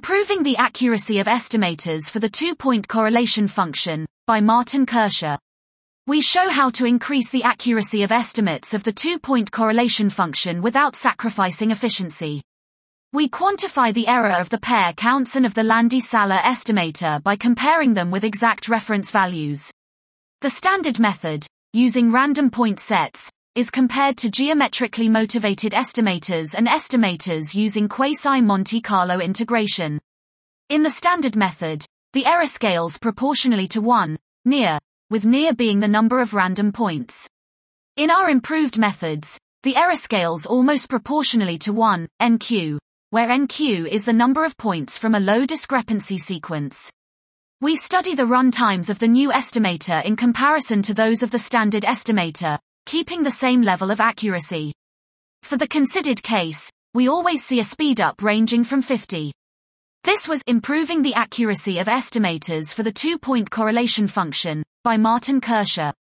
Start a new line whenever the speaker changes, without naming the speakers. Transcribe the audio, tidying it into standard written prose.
Improving the Accuracy of Estimators for the Two-Point Correlation Function, by Martin Kirscher. We show how to increase the accuracy of estimates of the two-point correlation function without sacrificing efficiency. We quantify the error of the pair counts and of the Landy-Saller estimator by comparing them with exact reference values. The standard method, using random point sets, is compared to geometrically motivated estimators and estimators using quasi-Monte Carlo integration. In the standard method, the error scales proportionally to 1, near, with near being the number of random points. In our improved methods, the error scales almost proportionally to 1, NQ, where NQ is the number of points from a low discrepancy sequence. We study the run times of the new estimator in comparison to those of the standard estimator, keeping the same level of accuracy. For the considered case, we always see a speedup ranging from 50. This was Improving the Accuracy of Estimators for the Two-Point Correlation Function, by Martin Kirscher.